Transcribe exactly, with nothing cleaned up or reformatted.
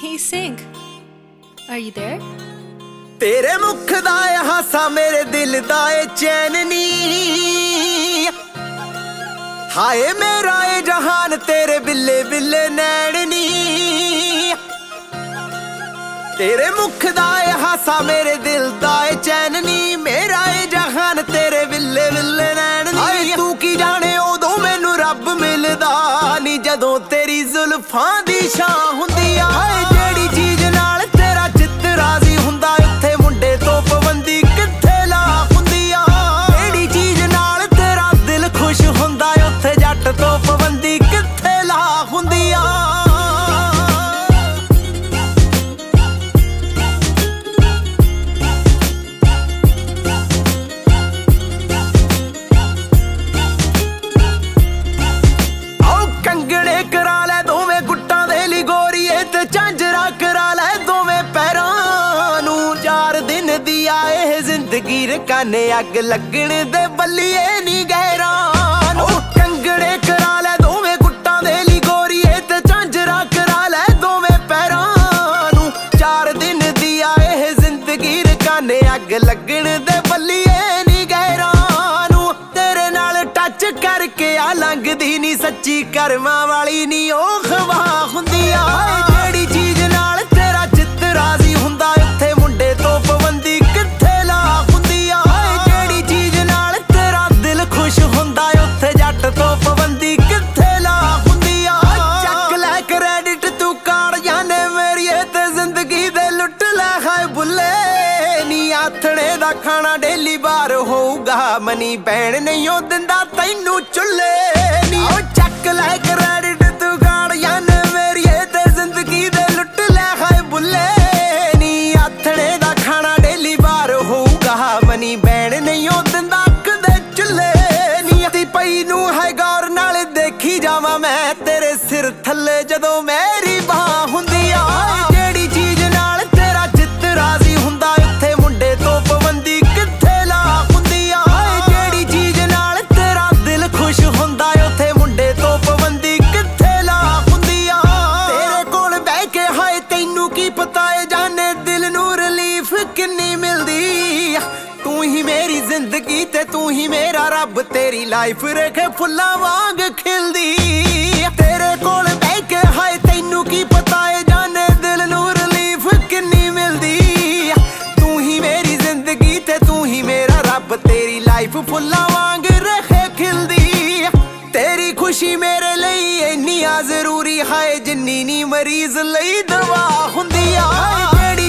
Hey, sing. Are you there? तेरे मुख दा ए हासा मेरे दिल दा ए चैन नी, हाय मेरा ए जहान तेरे बिल्ले बिल्ले नैन नी। तेरे मुख दा ए हासा मेरे दिल दा ए चैन नी, मेरा ए जहान तेरे बिल्ले बिल्ले नैन नी। हाय तू की जाने उदों मैनू रब मिलदा नी, जदों तेरी जुल्फां दी छां हुंदी आ। हाय जेड़ी चीज नाल तेरा चित्त राजी हुंदा, उत्थे मुंडे तो पाबंदी कित्थे ला हुंदी आ। जेड़ी चीज नाल तेरा दिल खुश हुंदा, उत्थे जट तो पाबंदी कित्थे ला हुंदी आ। कंगड़े करा लै दोवें गुट्टां दे ली गोरीए, ते झांजरा करा लै दोवें पैरां नूं। चार दिन दी आए जिंदगी रकाने अग लगण दे बल्लिए नी गैरां नूं। कंगड़े करा लै दोवें गुट्टां दे ली गोरीए, ते झांजरा करा लै दोवें पैरां नूं। चार दिन दी आए जिंदगी रकाने अग लगण दे बल्लिए नी गैरां नूं। तेरे नाल टच करके आ लंघदी नी सच्ची करमां वाली नी ओ खवा हुंदी आ। जेड़ी चीज नाल तेरा चित्त राजी हुंदा, उत्थे मुंडे तो पाबंदी कित्थे ला हुंदी आ। जेड़ी चीज नाल तेरा दिल खुश हुंदा, उत्थे जट तो पाबंदी कित्थे ला हुंदी आ। चक लै क्रेडिट तू काड़ जाने मेरीए, ते जिंदगी दे लुट लै हाय बुल्ले नी। आथणे दा खाना डेली बार होऊगा, मनी बैण नहीं ओ दिंदा तैनू चुल्ले नी। ओ चक लै क्रेडिट तू गाड़ जाने मेरीए, ते जिंदगी दे लुट लै हाय बुल्ले नी। आथणे दा खाना डेली बार होऊगा, मनी बैण नहीं ओ दिंदा कदे चुल्ले नी। ती पई नू है गौर नाल देखी जावां मैं तेरे सिर थल्ले, जदों मेरी बाह हुंदी आ। जेड़ी चीज नाल तेरा चित्त राजी हुंदा, उत्थे मुंडे तो पाबंदी कित्थे ला हुंदी आ। जेड़ी चीज नाल तेरा दिल खुश हुंदा, उत्थे मुंडे तो पाबंदी कित्थे ला हुंदी आ। तेरे कोल बैठ के हाय तैनू की पता ए जाने दिल नू रिलीफ किन्नी मिलदी। तू ही मेरी जिंदगी ते तू ही मेरा रब, तेरी लाइफ रेखे फुल्लां वांग खिलदी। तेरे कोल बैठ के हाय तैनू की पता ए जाने दिल नू रिलीफ किन्नी मिलदी। तू ही मेरी जिंदगी ते तू ही मेरा रब, तेरी लाइफ फुल्लां वांग रेखे खिलदी। तेरी खुशी मेरे ਲਈ ਇੰਨੀ ਆ ਜ਼ਰੂਰੀ ਹੈ, ਜਿੰਨੀ ਨੀ ਮਰੀਜ਼ ਲਈ ਦਵਾ ਹੁੰਦੀ ਆ।